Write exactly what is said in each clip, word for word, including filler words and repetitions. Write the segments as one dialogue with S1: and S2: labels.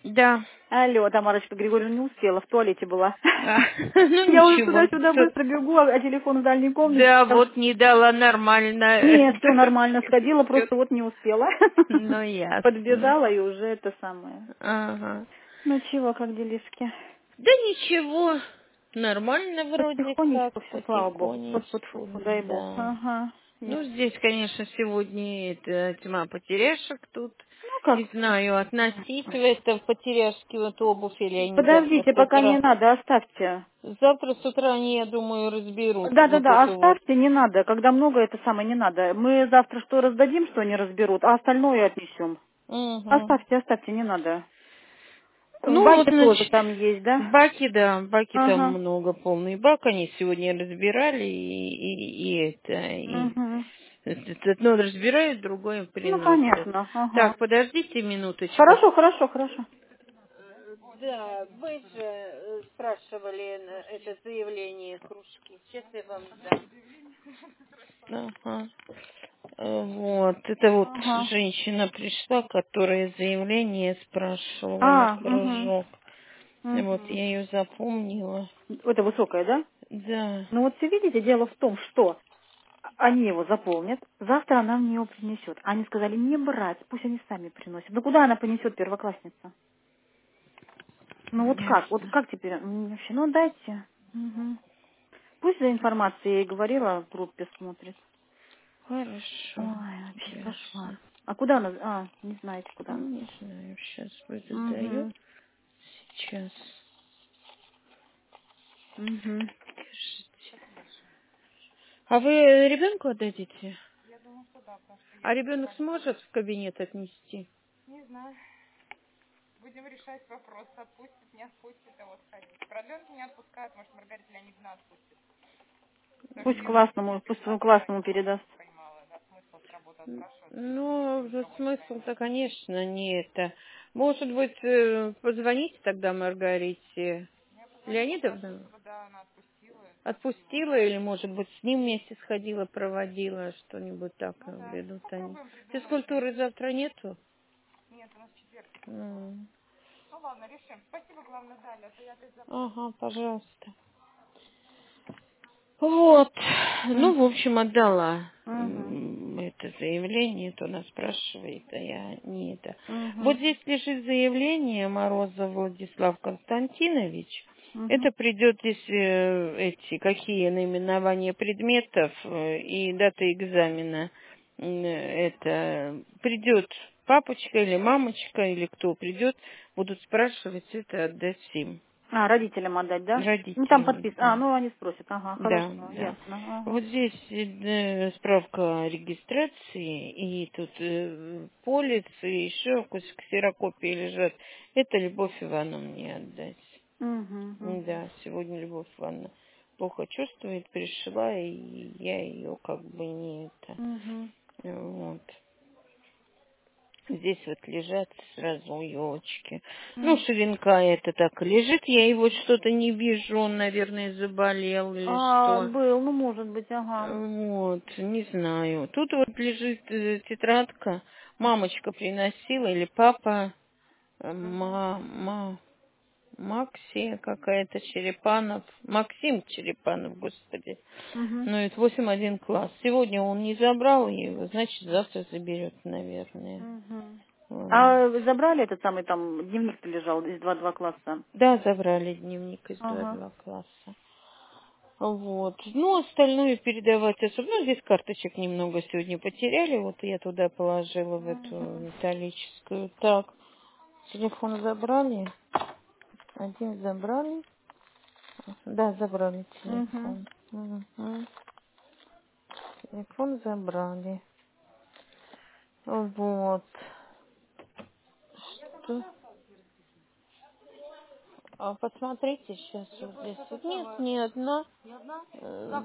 S1: Да.
S2: Алло, Тамарочка Григорьевна не успела, в туалете была.
S1: А, ну
S2: Я уже
S1: ничего.
S2: туда-сюда быстро бегу, а телефон в дальней комнате.
S1: Да, вот не дала нормально.
S2: Нет, все нормально, сходила,
S1: Всё.
S2: просто вот не успела.
S1: Ну, ясно.
S2: Подбежала и уже это самое.
S1: Ага.
S2: Ну чего, как делишки?
S1: Да ничего. Нормально вроде как,
S2: Потихонечку все, слава богу.
S1: потихонечку,
S2: Фу-фу-фу, дай бог.
S1: да.
S2: Ага.
S1: Ну,
S2: Ясно.
S1: здесь, конечно, сегодня это тьма потеряшек тут.
S2: Ну
S1: Не
S2: как?
S1: знаю, относить в это в потеряшки вот обувь или они завтра
S2: Подождите,
S1: с
S2: пока не
S1: утра.
S2: надо, оставьте.
S1: Завтра с утра они, я думаю, разберут вот
S2: Да-да-да,
S1: эту вот.
S2: оставьте, не надо. Когда много, это самое, не надо. Мы завтра что раздадим, что они разберут, а остальное отнесем.
S1: Угу.
S2: Оставьте, оставьте, не надо. В
S1: Ну вот,
S2: баке тоже
S1: значит,
S2: там есть, да?
S1: баки, да, баки там
S2: Ага.
S1: много, полный бак, они сегодня разбирали, и, и, и это, и
S2: Угу.
S1: одно разбирают, другое
S2: Ну,
S1: приносят.
S2: понятно, ага.
S1: Так, подождите минуточку.
S2: Хорошо, хорошо, хорошо.
S1: Да, вы же э, спрашивали на это заявление кружки. Сейчас я вам дам. Ага. Э, Вот, это вот
S2: Ага.
S1: женщина пришла, которая заявление спрашивала на
S2: А, угу.
S1: кружок. И вот
S2: Угу.
S1: я ее запомнила.
S2: Это высокая, да?
S1: Да.
S2: Ну вот все видите, дело в том, что они его заполнят, завтра она мне его принесет. Они сказали не брать, пусть они сами приносят. Ну куда она понесет, первоклассница? Ну вот как? Вот
S1: Ясно.
S2: как теперь? М, Вообще, ну дайте. Мгм. Пусть за информацией, я и говорила, в группе смотрит. Ой,
S1: Хорошо.
S2: вообще кошмар.
S1: Ясно.
S2: А куда она? А, не знаете, куда
S1: Ну,
S2: она?
S1: не знаю, сейчас будет даю.
S2: Угу.
S1: Сейчас.
S2: Угу.
S1: А вы ребенку отдадите? А ребенок сможет в кабинет отнести?
S2: Пусть классному, пусть своему классному передаст.
S1: Ну, за смысл-то, конечно, не это. Может быть, э, позвоните тогда Маргарите Леонидовна? Отпустила или, может быть, с ним вместе сходила, проводила, что-нибудь так ведут они. Физкультуры завтра нету? М. Ага, пожалуйста. Вот. Ну, в общем, отдала
S2: Угу.
S1: м, это заявление, то она спрашивает, а я не это. Вот
S2: Угу.
S1: здесь лежит заявление Морозов Владислав Константинович.
S2: Угу.
S1: Это придет здесь э, эти, какие наименования предметов э, и дата экзамена. М, Это придет папочка или мамочка, или кто придет, будут спрашивать это отдать им.
S2: А, родителям отдать, да? Ну там
S1: Родителям,
S2: подписано. А,
S1: да.
S2: ну они спросят. Ага,
S1: Да,
S2: хорошо,
S1: да.
S2: ясно. Ага.
S1: Вот здесь э, справка о регистрации, и тут э, полис, и еще ксерокопии лежат. Это Любовь Ивановна мне отдать.
S2: Угу. Угу.
S1: Да, сегодня Любовь Ивановна плохо чувствует, пришла, и я ее как бы не это.
S2: Угу.
S1: Вот. Здесь вот лежат сразу елочки. Ну,
S2: М.
S1: Шевенка это так и лежит, я его что-то не вижу, он, наверное, заболел или
S2: А,
S1: что.
S2: был, ну может быть, ага.
S1: Вот, не знаю. Тут вот лежит э, тетрадка. Мамочка приносила или папа. э, Ма, ма, Максия какая-то Черепанов. Максим Черепанов, господи.
S2: Угу.
S1: Ну, это восемь один класс. Сегодня он не забрал его, значит, завтра заберет, наверное.
S2: Угу.
S1: Вот.
S2: А вы забрали этот самый там дневник-то лежал из два-два класса?
S1: Да, забрали дневник из
S2: Ага.
S1: два класса. Вот. Ну, остальное передавать особо. Ну, здесь карточек немного сегодня потеряли. Вот я туда положила в эту
S2: Угу.
S1: металлическую. Так, телефон забрали. Один забрали. Да, забрали
S2: Угу.
S1: телефон. Мгм. Телефон забрали. Вот. Что? А посмотрите сейчас вот здесь. Вот нет, ни одна. Э,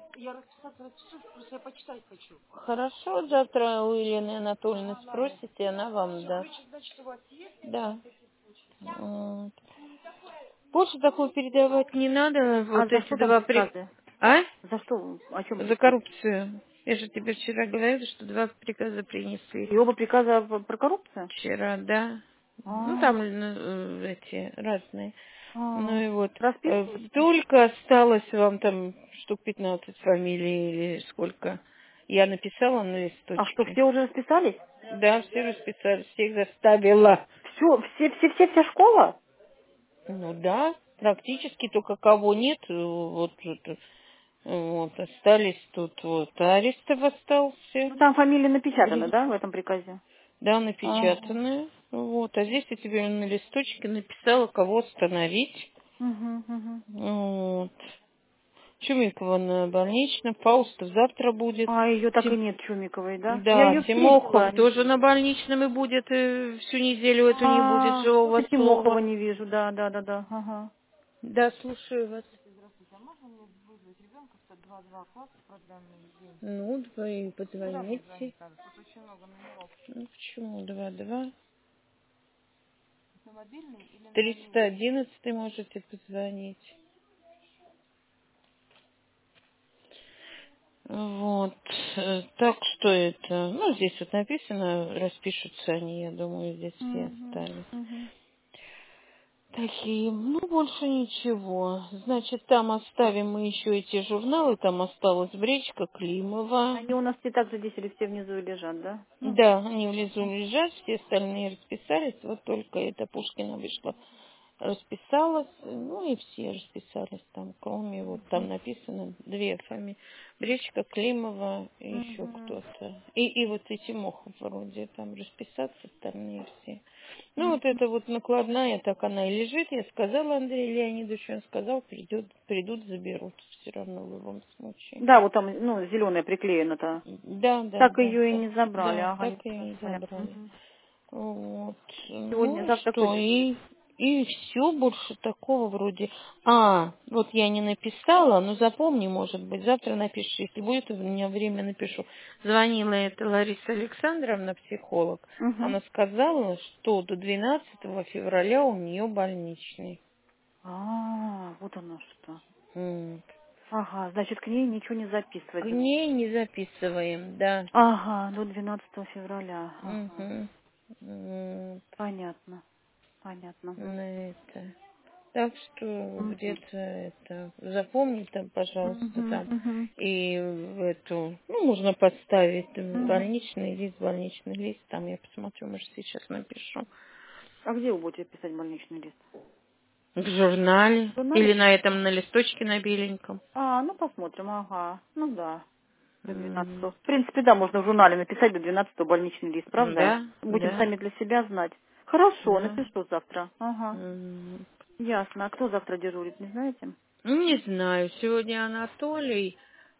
S1: Хорошо, завтра у Елены Анатольевны спросите, она вам даст. Да. Вот. Больше такого передавать не надо.
S2: А
S1: Вот
S2: за
S1: эти
S2: что там
S1: два при...
S2: приказы?
S1: А?
S2: За что? О чем
S1: За
S2: приказ?
S1: коррупцию. Я же тебе вчера говорила, что два приказа принесли.
S2: И оба приказа в- про коррупцию?
S1: Вчера, да. Ну, там э, эти разные.
S2: А,
S1: Ну и вот. Э,
S2: расписываете?
S1: Только осталось вам там штук пятнадцать фамилий или сколько. Я написала на
S2: А что,
S1: листочке.
S2: все уже расписались?
S1: Да, все расписались, всех заставила.
S2: Все, все, все, все, вся школа?
S1: Ну да, практически только кого нет, э, вот, это, вот остались тут вот Арестов остался,
S2: Ну, там фамилии напечатаны,
S1: Гри-
S2: да, в этом приказе?
S1: да,
S2: Ага.
S1: напечатанная, вот, а здесь я тебе на листочке написала, кого остановить,
S2: Угу, угу.
S1: вот. Чумикова на больничном, Фаустов завтра будет,
S2: А ее так и
S1: Тим-
S2: нет, Чумиковой, да? Я
S1: да,
S2: ее
S1: Тимохов
S2: встретила.
S1: тоже на больничном и будет, э, всю неделю эту не будет
S2: А, вот
S1: живого
S2: и Тимохова
S1: слова.
S2: не вижу, да, да, да, да. Ага.
S1: Да, слушаю вас. Ну, вы позвоните. Ну, почему? Два, два. Триста одиннадцатый можете позвонить. Вот. э, Так что это? Ну, здесь вот написано, распишутся они, я думаю, здесь все
S2: Угу,
S1: остались.
S2: угу.
S1: Такие, ну, больше ничего. Значит, там оставим мы еще эти журналы, там осталась Бречка, Климова.
S2: Они у нас все так же здесь или все внизу лежат, да? Ну,
S1: Да, они внизу лежат, все остальные расписались, вот только эта Пушкина вышла, расписалась, ну и все расписались там, кроме вот там написано две фамилии, Бречка, Климова и еще
S2: угу.
S1: кто-то. И, и вот эти Мохов вроде там расписаться, остальные все. Ну вот это вот накладная, так она и лежит, я сказала Андрею Леонидовичу, он сказал, придет, придут, заберут все равно в любом случае.
S2: Да, вот там, ну, зеленая приклеена-то.
S1: Да, да,
S2: Так
S1: да,
S2: ее и
S1: да,
S2: не забрали,
S1: да,
S2: ага, не
S1: так и
S2: забрали.
S1: забрали.
S2: Мгм.
S1: Вот.
S2: Сегодня,
S1: Ну,
S2: завтра кто
S1: что,
S2: дежурит?
S1: и, и все больше такого вроде. А, вот я не написала, но запомни, может быть, завтра напишу. Если будет у меня время, напишу. Звонила эта Лариса Александровна, психолог.
S2: Угу.
S1: Она сказала, что до двенадцатого февраля у нее больничный.
S2: А, вот оно что.
S1: М.
S2: Ага, значит, к ней ничего не
S1: К
S2: записывать.
S1: ней не записываем, да.
S2: Ага, до двенадцатого февраля. Ага.
S1: Угу. М,
S2: Понятно, понятно.
S1: На это. Так что
S2: Угу.
S1: где-то это запомни там, пожалуйста,
S2: Угу,
S1: там
S2: угу,
S1: и в эту, ну, можно подставить там,
S2: угу.
S1: больничный лист, больничный лист, там я посмотрю, может, сейчас напишу.
S2: А где вы будете писать больничный лист?
S1: В журнале
S2: В журнале?
S1: или на этом, на листочке на беленьком.
S2: А, ну посмотрим, ага. Ну да, до
S1: М,
S2: двенадцатого. В принципе, да, можно в журнале написать до двенадцатого больничный лист, правда?
S1: Да,
S2: Будем
S1: да,
S2: сами для себя знать. Хорошо,
S1: да.
S2: напишу завтра. Ага.
S1: М.
S2: Ясно. А кто завтра дежурит, не знаете?
S1: Ну, не знаю, сегодня Анатолий,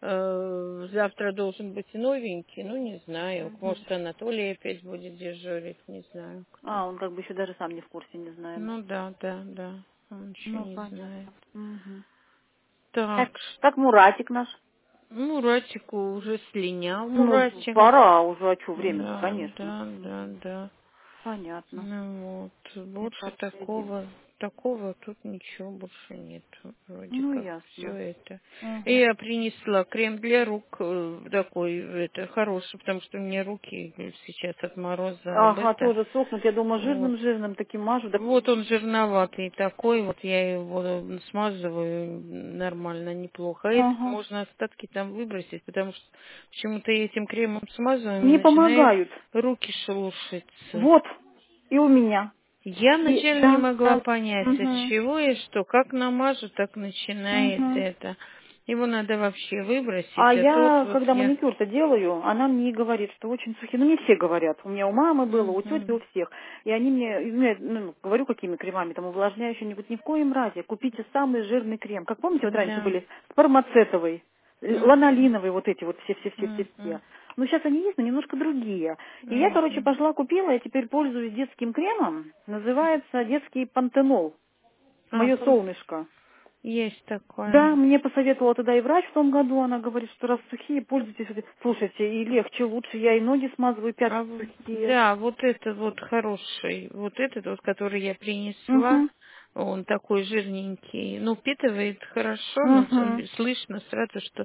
S1: э, завтра должен быть новенький, ну, не знаю,
S2: Угу.
S1: может, Анатолий опять будет дежурить, не знаю кто.
S2: А, он как бы еще даже сам не в курсе, не знает, да?
S1: Ну да, да, да. Он еще
S2: Ну,
S1: не знает.
S2: понятно. Угу.
S1: Так,
S2: Так, как Муратик наш?
S1: ну, Муратику уже слинял,
S2: Ну,
S1: Муратик.
S2: пора уже, а что, время-то,
S1: Да,
S2: конечно.
S1: да, да, да.
S2: Понятно.
S1: Ну вот,
S2: Не
S1: больше
S2: последим.
S1: такого, такого тут ничего больше нет. Вроде
S2: Ну,
S1: как все
S2: ясно.
S1: это. И
S2: Угу.
S1: я принесла крем для рук э, такой, это, хороший, потому что у меня руки сейчас от мороза об
S2: Ага,
S1: это.
S2: тоже сохнут. Я думаю,
S1: Вот.
S2: жирным-жирным таким мажу. Так...
S1: Вот он жирноватый такой, вот я его смазываю нормально, неплохо. А этот
S2: Ага.
S1: можно остатки там выбросить, потому что почему-то я этим кремом смазываю, у
S2: Не
S1: меня начинают
S2: помогают.
S1: руки шелушиться.
S2: Вот. И у меня.
S1: Я
S2: И,
S1: вначале не
S2: да,
S1: могла
S2: да.
S1: понять, от
S2: Угу.
S1: чего и что. Как намажу, так начинает
S2: Угу.
S1: это. Его надо вообще
S2: А
S1: выбросить, а тут
S2: я,
S1: вот
S2: когда
S1: я...
S2: маникюр-то делаю, она мне и говорит, что очень сухие. Ну, не все говорят. У меня у мамы было, у тети, у
S1: Мгм.
S2: всех. И они мне, и я, ну, говорю, какими кремами, там, увлажняющие, они говорят, ни в коем разе, купите самый жирный крем. Как помните, вот раньше
S1: Да.
S2: были спермацетовый,
S1: Мгм.
S2: ланолиновый, вот эти вот все-все-все-все-все.
S1: Мгм.
S2: Ну, сейчас они есть, но немножко другие. И я, короче,
S1: Мгм.
S2: пошла купила, я теперь пользуюсь детским кремом. Называется детский пантенол. Мое
S1: Ага.
S2: солнышко.
S1: Есть такое.
S2: Да, мне посоветовала тогда и врач в том году, она говорит, что раз сухие, пользуйтесь. этим. Слушайте, и легче, лучше, я и ноги смазываю, пятки
S1: А в-
S2: сухие.
S1: да, вот этот вот хороший, вот этот вот, который я принесла,
S2: Угу,
S1: он такой жирненький, ну, впитывает хорошо, но
S2: угу,
S1: с- слышно сразу, что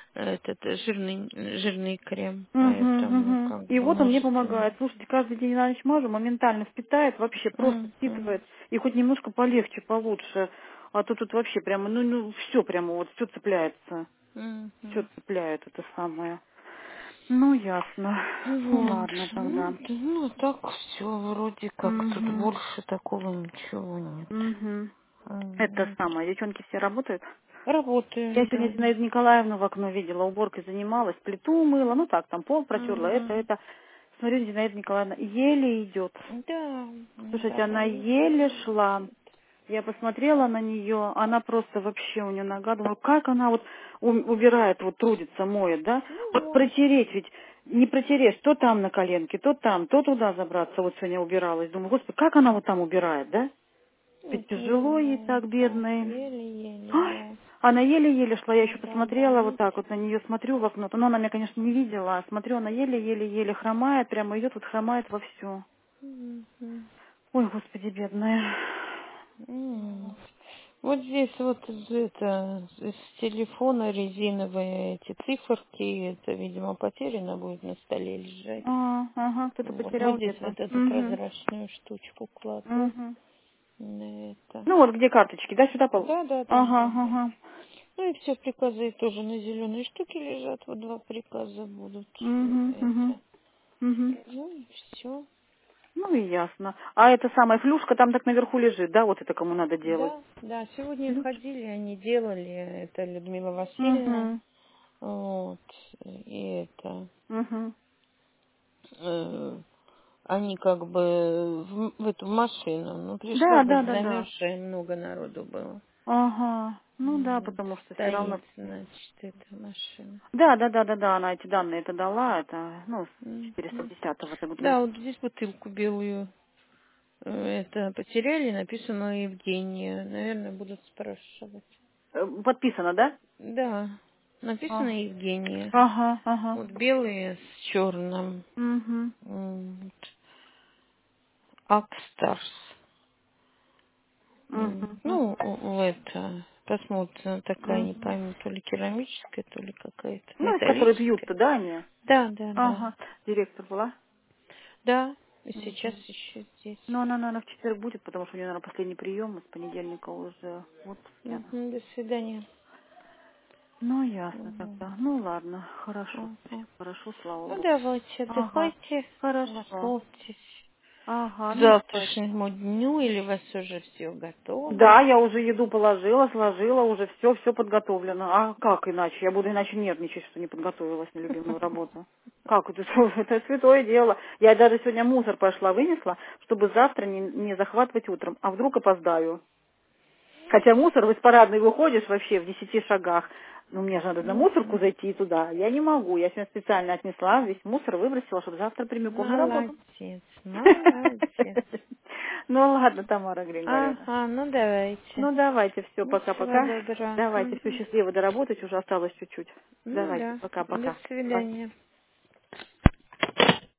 S1: этот жирный, жирный крем.
S2: Угу,
S1: Поэтому
S2: угу.
S1: как
S2: И
S1: бы
S2: вот он мне
S1: может...
S2: помогает. Слушайте, каждый день на ночь мажу, моментально впитает, вообще просто
S1: Мгм.
S2: впитывает. И хоть немножко полегче, получше. А то тут вообще прямо, ну, ну, все прямо вот, все цепляется. Все
S1: Мгм.
S2: цепляет это самое. Ну, ясно. Ну,
S1: Вот.
S2: ладно тогда.
S1: Ну, да, ну так все вроде как тут
S2: Угу.
S1: больше такого ничего нет.
S2: Угу. Это
S1: Мгм.
S2: самое. Девчонки все работают? Я
S1: Работаем,
S2: сегодня
S1: да.
S2: Зинаиду Николаевну в окно видела, уборкой занималась, плиту мыла, ну так, там пол протерла, это,
S1: Мгм.
S2: это. Смотрю, Зинаида Николаевна еле идет.
S1: Да,
S2: Слушайте,
S1: да,
S2: она еле
S1: еле
S2: шла.
S1: идет.
S2: Я посмотрела на нее, она просто вообще у нее нога, думаю, как она вот у- убирает, вот трудится, моет, да?
S1: Ну
S2: Вот
S1: вот.
S2: протереть ведь, не протерешь, то там на коленке, то там, то туда забраться, вот сегодня убиралась. Думаю, господи, как она вот там убирает, да?
S1: Вот
S2: Ведь тяжело ей
S1: еле,
S2: так,
S1: да,
S2: бедной.
S1: еле-еле,
S2: Ой,
S1: да.
S2: она еле-еле шла, я еще
S1: Да,
S2: посмотрела вот
S1: болит.
S2: так вот на нее, смотрю в окно, но она меня, конечно, не видела, а смотрю, она еле-еле-еле хромает, прямо идет, вот хромает вовсю.
S1: Мгм.
S2: Ой, господи, бедная.
S1: М. Вот здесь вот из, это, из телефона резиновые эти циферки, это, видимо, потеряно будет на столе лежать.
S2: А, ага, кто-то
S1: Вот, вот
S2: потерял
S1: здесь
S2: где-то.
S1: вот эту
S2: Угу,
S1: прозрачную штучку кладу
S2: угу.
S1: на это.
S2: Ну вот где карточки, да, сюда пол.
S1: Да, да, да,
S2: Ага,
S1: да.
S2: ага.
S1: Ну и все приказы тоже на зеленой штуке лежат. Вот два приказа будут.
S2: Угу, угу,
S1: Это.
S2: угу.
S1: Ну и все.
S2: Ну и ясно. А эта самая флюшка там так наверху лежит, да, вот это кому надо делать?
S1: Да, да, сегодня
S2: Ключ.
S1: ходили, они делали, это Людмила Васильевна,
S2: Угу,
S1: вот, и это,
S2: угу.
S1: э, они как бы в, в эту машину, ну, пришла
S2: Да,
S1: быть
S2: да, да, да.
S1: замерзшая, много народу было.
S2: Ага. Ну да,
S1: Вот,
S2: потому что все
S1: стоит,
S2: равно.
S1: значит, эта машина.
S2: Да, да, да, да, да, она эти данные это дала, это, ну, с четыреста
S1: Мгм.
S2: десятого это вот.
S1: Да, вот здесь бутылку белую э, это потеряли, написано Евгения. Наверное, будут спрашивать.
S2: Э, Подписано, да?
S1: Да, написано
S2: А.
S1: Евгения.
S2: Ага, ага.
S1: Вот белые с черным.
S2: Угу.
S1: Вот. Акстарс.
S2: Угу.
S1: М,
S2: Угу.
S1: Ну, в это, посмотрим, такая, не
S2: Угу.
S1: пойму, то ли керамическая, то ли какая-то
S2: Ну, из которой
S1: металлическая.
S2: бьют-то, да, они?
S1: Да, да, да.
S2: Ага. Директор была?
S1: Да, и сейчас
S2: Угу.
S1: еще здесь.
S2: Ну, она, наверное, в четверг будет, потому что у нее, наверное, последний прием, и с понедельника уже в отпуске она.
S1: Мгм, до свидания.
S2: Ну, ясно
S1: Мгм.
S2: тогда. Ну, ладно, хорошо,
S1: Ага.
S2: хорошо, слава
S1: Ну,
S2: богу.
S1: давайте,
S2: Ага,
S1: отдыхайте,
S2: хорошо.
S1: готовьтесь
S2: Ага,
S1: к
S2: ну давайте.
S1: завтрашнему дню, или у вас уже все готово?
S2: Да, я уже еду положила, сложила, уже все, все подготовлено. А как иначе? Я буду иначе нервничать, что не подготовилась на любимую работу. Как это? Это святое дело. Я даже сегодня мусор пошла, вынесла, чтобы завтра не, не захватывать утром. А вдруг опоздаю? Хотя мусор, из парадной выходишь вообще в десяти шагах. Ну, мне же надо на мусорку
S1: Мгм.
S2: зайти туда. Я не могу. Я сегодня специально отнесла, весь мусор выбросила, чтобы завтра прямиком на работу.
S1: Молодец, молодец.
S2: Ну ладно, Тамара Григорьевна.
S1: Ага, ну давайте.
S2: Ну давайте, все,
S1: Ну, всего
S2: пока-пока.
S1: доброго.
S2: Давайте, все,
S1: Мгм.
S2: счастливо доработать, уже осталось чуть-чуть.
S1: Ну
S2: Давайте,
S1: да, до
S2: пока-пока. Пока.
S1: свидания.